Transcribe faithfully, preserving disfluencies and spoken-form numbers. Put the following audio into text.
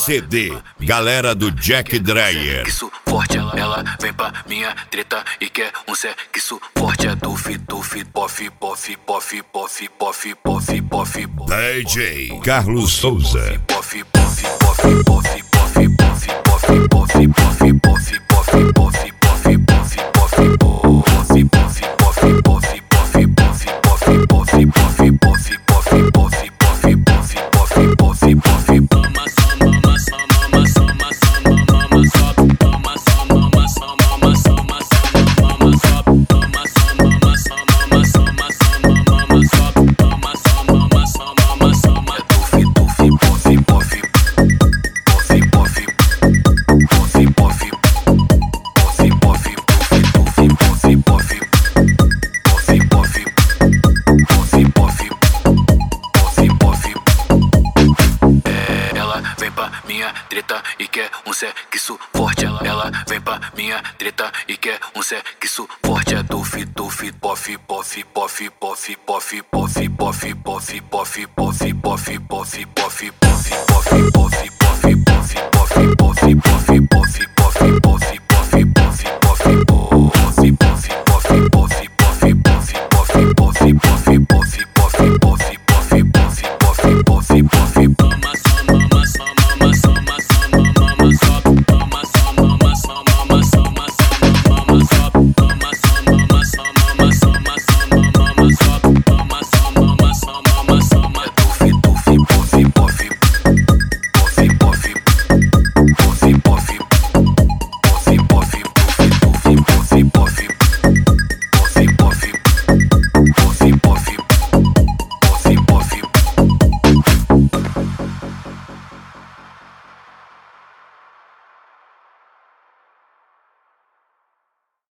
C D, galera do Jack Dreyer. Sexo forte, ela, ela vem pra minha treta e quer um sexo forte. É dufi, dufi, pof, pof, pof, pof, pof, pof, pof, D J Carlos Souza. pof, pof, pof, pof, pof, pof, pof, pof, pof, pof, pof, pof, minha treta e quer um sexo forte. Ela, ela vem pra minha treta e quer um sexo forte. É dufi, dufi, pof, pof, pof, pof, pof, pof, pof, pof, pof, pof, pof, pof, pof, pof, pof, pof, pof.